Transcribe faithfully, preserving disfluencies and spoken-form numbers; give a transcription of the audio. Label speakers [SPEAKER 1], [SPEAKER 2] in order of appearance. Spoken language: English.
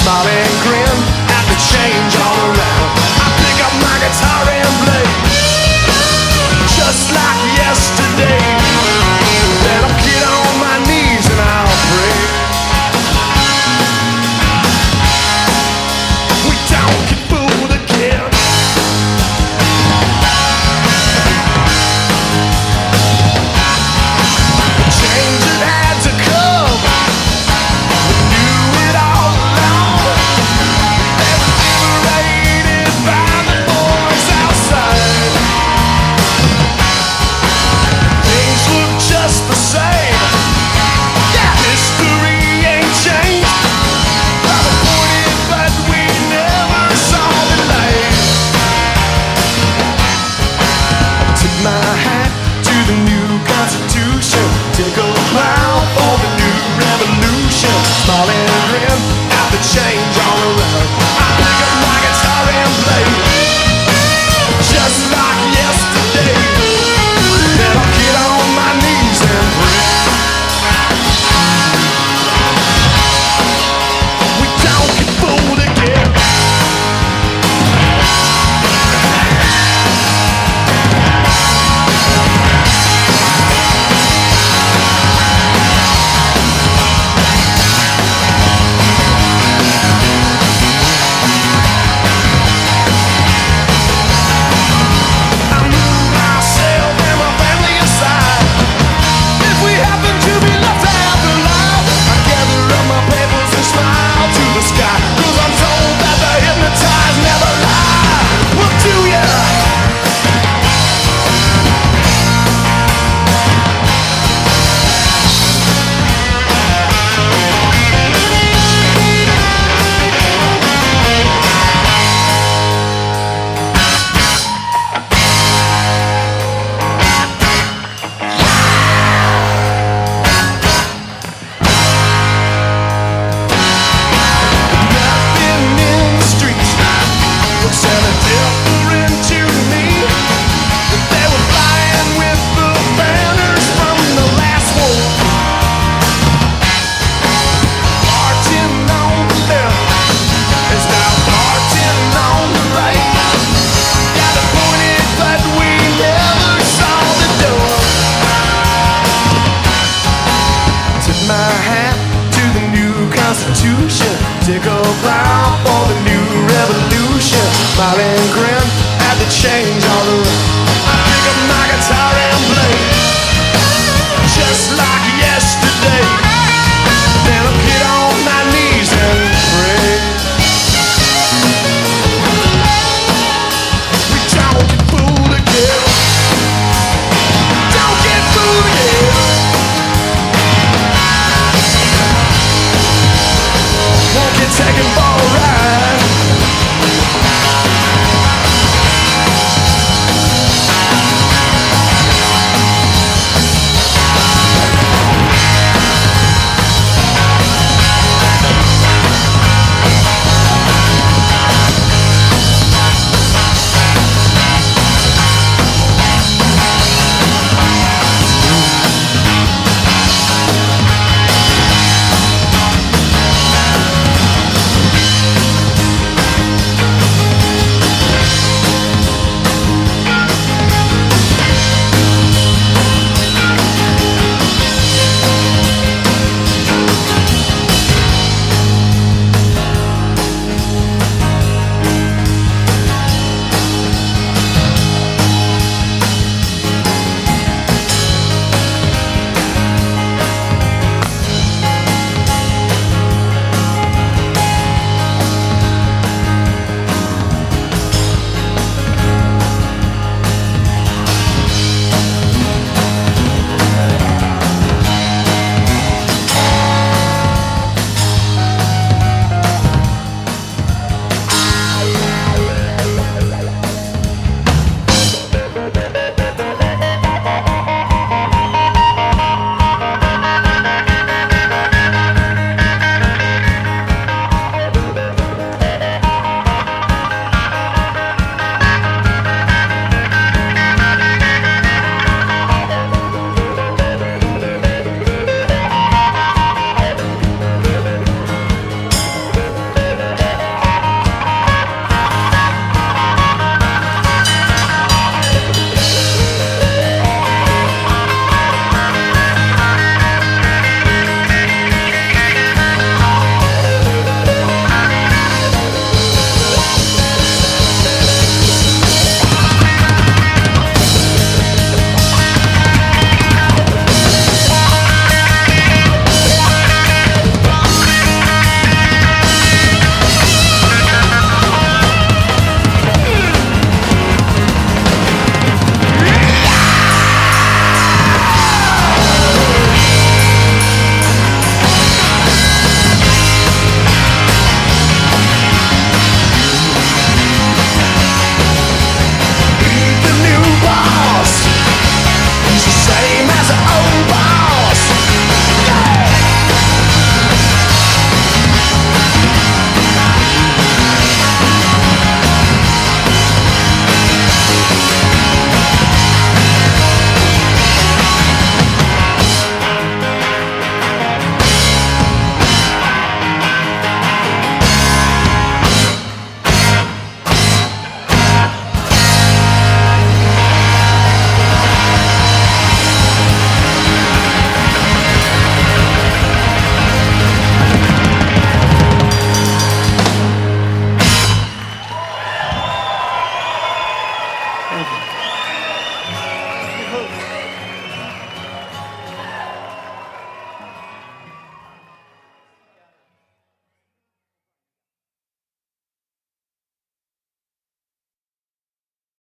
[SPEAKER 1] smile and grin at the change all around. I pick up my guitar and play just like yesterday. Then I'll get on my knees and I'll pray. We don't get fooled again. The change that had to come, we knew it all along. They were liberated by the boys outside. Things look just the same. Yeah, history ain't changed. Rubber pointed, but we never saw the light. Tip my hat to the new Constitution. Take a bow for the new revolution. Smile and grin at the change all around. I pick up my guitar and play just like yesterday. Then I'll get on my knees and pray. We don't get fooled again. I move myself and my family aside. If we happen to be left out alive, I gather up my papers and smile to the sky. Cause I'm told that the hypnotized never lie. Well, do ya? Nothing in the streets would sound different to me. But they were flying with the banners from the last war. Marching on the left is now marching on the right. Got it pointed, but we never saw the door. Tip my hat to the new Constitution. Take a bow for the new revolution. Smile and grin at the change